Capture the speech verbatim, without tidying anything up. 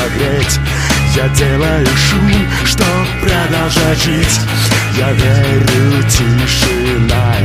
согреть. Я делаю шум, чтоб продолжать жить. Я верю, тишина